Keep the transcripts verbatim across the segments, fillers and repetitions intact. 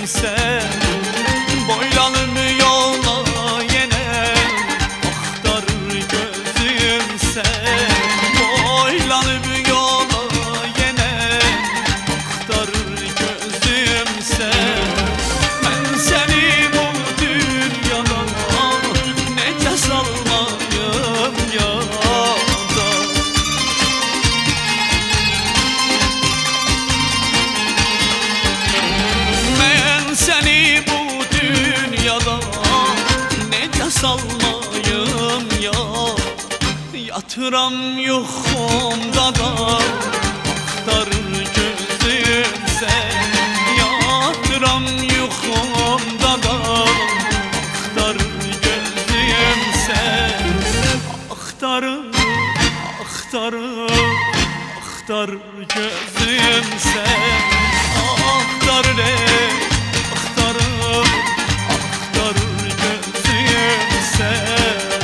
sen. Boylanıp yola yine aktarır gözüm sen. Boylanıp yola yine aktarır gözüm sen. Ben seni bu dünyada nece salmayım yada. Ben seni bu dünyada nece salmayım ya. Yatıram yuxumda da aktarır gözüm sen. Yatıram yuxumda da aktarır gözüm sen. Aktarır, aktarır, aktarır gözüm sen. Aktarır ey, aktarır, aktarır gözüm sen.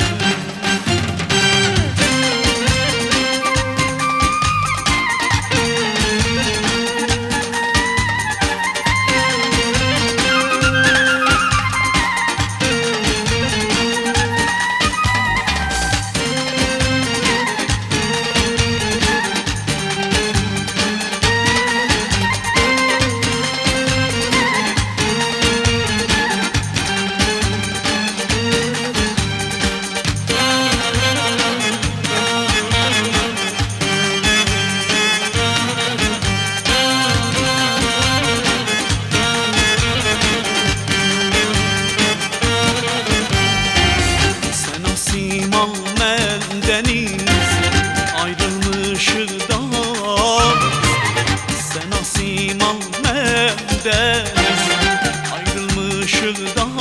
Simal mendeniz ayrılmışıq da. Sen asimal mendeniz ayrılmışıq da.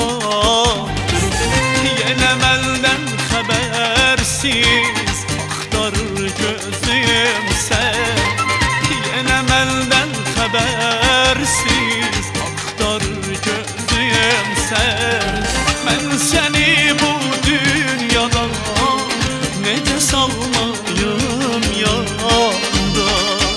Yine melden habersiz aktarır gözüm sen. Yine melden habersiz aktarır gözüm sen. Ben seni bu dünyada nece salmayım yada.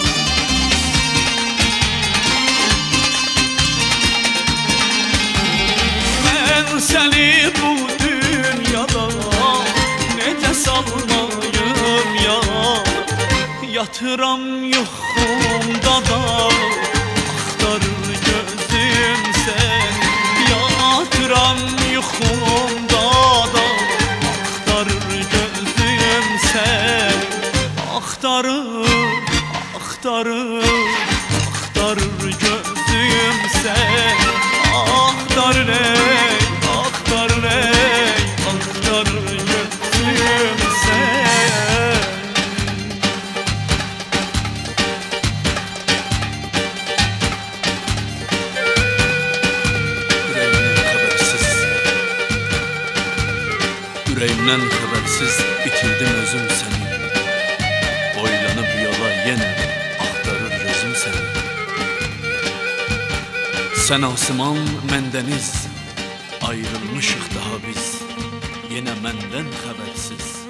Ben seni bu dünyada nece salmayım yada. Yatıram yuxumda da aktarır gözüm sen. Yatıram yuxumda da aktarır gözüm sen. Aktarır, aktarır, aktarır gözüm sen. Aktarır ey, aktarır ey, aktarır gözüm sen. Yüreğimden habersiz bitirdim özüm seni. Boylanıp yola yine aktarır gözüm seni. Sen asman mendeniz ayrılmışıq daha biz. Yine menden habersiz